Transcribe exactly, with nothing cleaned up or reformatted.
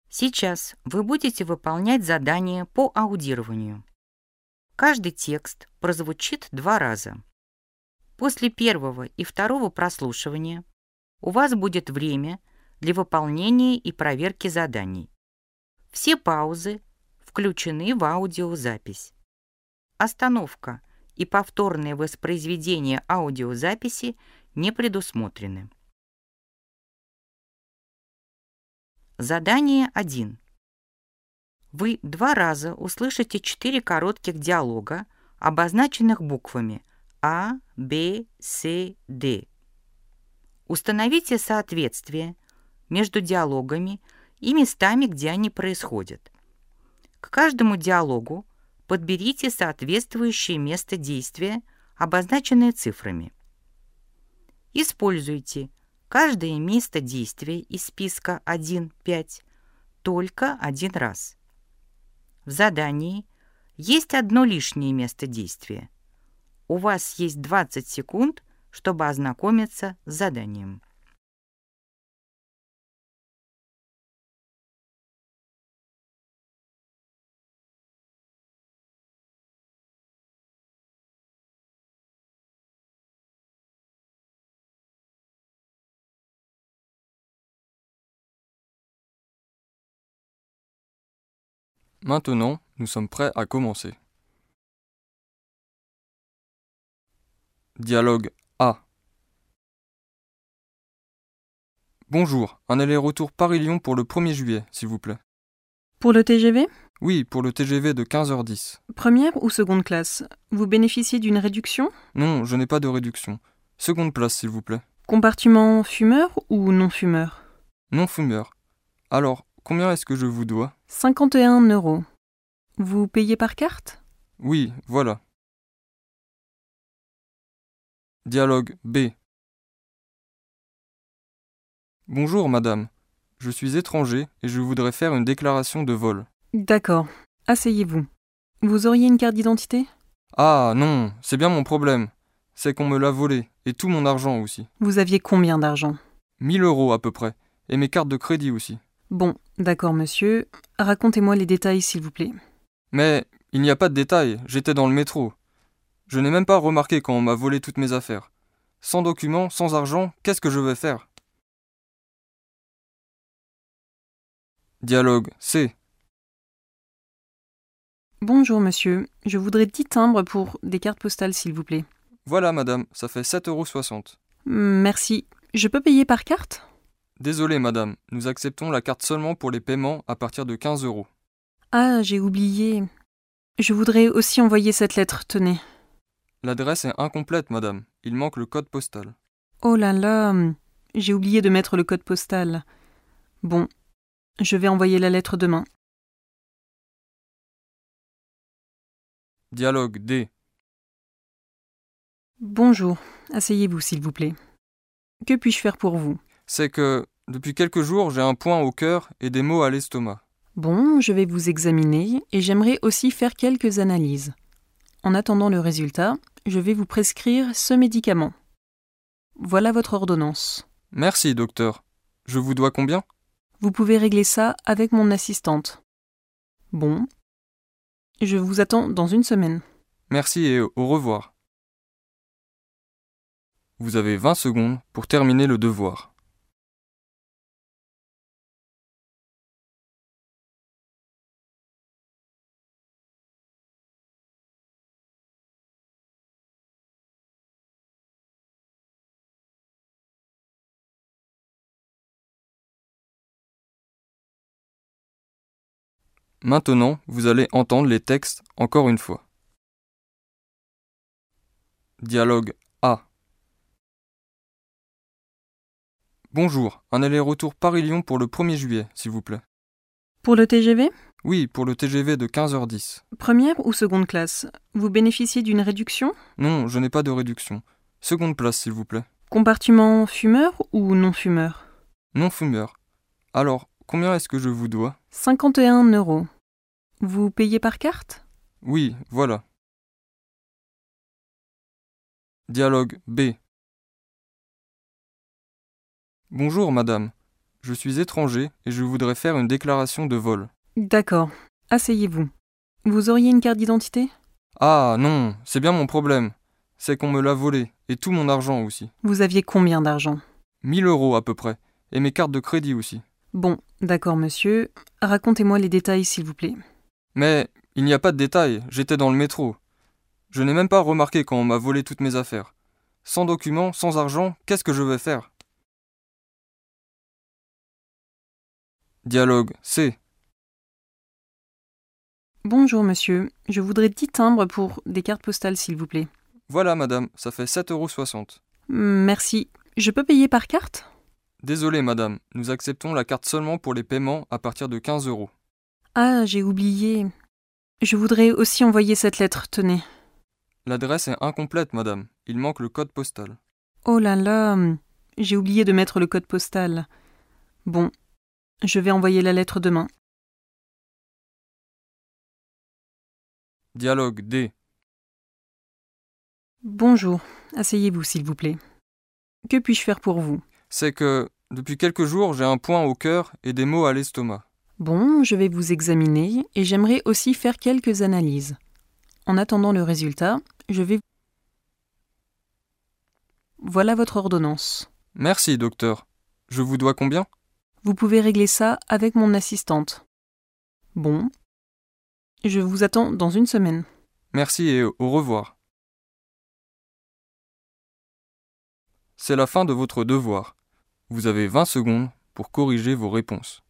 Сейчас вы будете выполнять задание по аудированию. Каждый текст прозвучит два раза. После первого и второго прослушивания у вас будет время для выполнения и проверки заданий. Все паузы включены в аудиозапись. Остановка и повторное воспроизведение аудиозаписи не предусмотрены. Задание один. Вы два раза услышите четыре коротких диалога, обозначенных буквами А, Б, С, Д. Установите соответствие между диалогами и местами, где они происходят. К каждому диалогу подберите соответствующее место действия, обозначенное цифрами. Используйте каждое место действия из списка один-пять только один раз. В задании есть одно лишнее место действия. У вас есть двадцать секунд, чтобы ознакомиться с заданием. Maintenant, nous sommes prêts à commencer. Dialogue A. Bonjour, un aller-retour Paris-Lyon pour le premier juillet, s'il vous plaît. Pour le T G V ? Oui, pour le T G V de quinze heures dix. Première ou seconde classe ? Vous bénéficiez d'une réduction ? Non, je n'ai pas de réduction. Seconde place, s'il vous plaît. Compartiment fumeur ou non-fumeur ? Non-fumeur. Alors, combien est-ce que je vous dois ? cinquante et un euros. Vous payez par carte ? Oui, voilà. Dialogue B. Bonjour, madame. Je suis étranger et je voudrais faire une déclaration de vol. D'accord. Asseyez-vous. Vous auriez une carte d'identité ? Ah non, c'est bien mon problème. C'est qu'on me l'a volé, et tout mon argent aussi. Vous aviez combien d'argent ? mille euros à peu près, et mes cartes de crédit aussi. Bon, d'accord monsieur. Racontez-moi les détails s'il vous plaît. Mais il n'y a pas de détails, j'étais dans le métro. Je n'ai même pas remarqué quand on m'a volé toutes mes affaires. Sans documents, sans argent, qu'est-ce que je vais faire ? Dialogue C. Bonjour monsieur, je voudrais dix timbres pour des cartes postales s'il vous plaît. Voilà madame, ça fait sept euros soixante. Merci. Je peux payer par carte ? Désolé madame, nous acceptons la carte seulement pour les paiements à partir de quinze euros. Ah, j'ai oublié. Je voudrais aussi envoyer cette lettre, tenez. L'adresse est incomplète madame, il manque le code postal. Oh là là, j'ai oublié de mettre le code postal. Bon, je vais envoyer la lettre demain. Dialogue D. Bonjour, asseyez-vous s'il vous plaît. Que puis-je faire pour vous ? C'est que, depuis quelques jours, j'ai un point au cœur et des maux à l'estomac. Bon, je vais vous examiner et j'aimerais aussi faire quelques analyses. En attendant le résultat, je vais vous prescrire ce médicament. Voilà votre ordonnance. Merci, docteur. Je vous dois combien ? Vous pouvez régler ça avec mon assistante. Bon, je vous attends dans une semaine. Merci et au revoir. Vous avez vingt secondes pour terminer le devoir. Maintenant, vous allez entendre les textes encore une fois. Dialogue A. Bonjour, un aller-retour Paris-Lyon pour le premier juillet, s'il vous plaît. Pour le T G V ? Oui, pour le T G V de quinze heures dix. Première ou seconde classe ? Vous bénéficiez d'une réduction ? Non, je n'ai pas de réduction. Seconde place, s'il vous plaît. Compartiment fumeur ou non-fumeur ? Non-fumeur. Alors, combien est-ce que je vous dois ? cinquante et un euros. Vous payez par carte ? Oui, voilà. Dialogue B. Bonjour, madame. Je suis étranger et je voudrais faire une déclaration de vol. D'accord. Asseyez-vous. Vous auriez une carte d'identité ? Ah non, c'est bien mon problème. C'est qu'on me l'a volé, et tout mon argent aussi. Vous aviez combien d'argent ? mille euros à peu près, et mes cartes de crédit aussi. Bon, d'accord monsieur. Racontez-moi les détails s'il vous plaît. Mais il n'y a pas de détails, j'étais dans le métro. Je n'ai même pas remarqué quand on m'a volé toutes mes affaires. Sans documents, sans argent, qu'est-ce que je vais faire ? Dialogue C. Bonjour monsieur, je voudrais dix timbres pour des cartes postales s'il vous plaît. Voilà madame, ça fait sept euros soixante. Merci. Je peux payer par carte ? Désolé madame, nous acceptons la carte seulement pour les paiements à partir de quinze euros. Ah, j'ai oublié. Je voudrais aussi envoyer cette lettre, tenez. L'adresse est incomplète madame, il manque le code postal. Oh là là, j'ai oublié de mettre le code postal. Bon, je vais envoyer la lettre demain. Dialogue D. Bonjour, asseyez-vous s'il vous plaît. Que puis-je faire pour vous ? C'est que, depuis quelques jours, j'ai un point au cœur et des maux à l'estomac. Bon, je vais vous examiner et j'aimerais aussi faire quelques analyses. En attendant le résultat, je vais... Voilà votre ordonnance. Merci, docteur. Je vous dois combien ? Vous pouvez régler ça avec mon assistante. Bon, je vous attends dans une semaine. Merci et au revoir. C'est la fin de votre devoir. Vous avez vingt secondes pour corriger vos réponses.